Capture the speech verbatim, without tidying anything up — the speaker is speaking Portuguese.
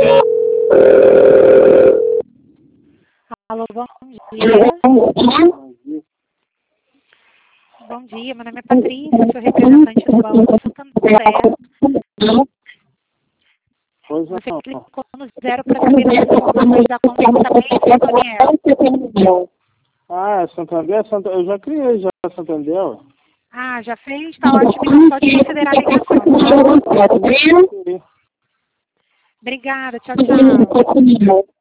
Alô, bom dia. Bom dia, meu nome é Patrícia, sou representante do Banco Santander. Você clicou no zero para saber as informações da conta Daniel. Ah, Santander? Santander? Eu já criei já Santander. Ó. Ah, já fez? Tá ótimo, então pode considerar a ligação. Tá? Obrigada, tchau, tchau.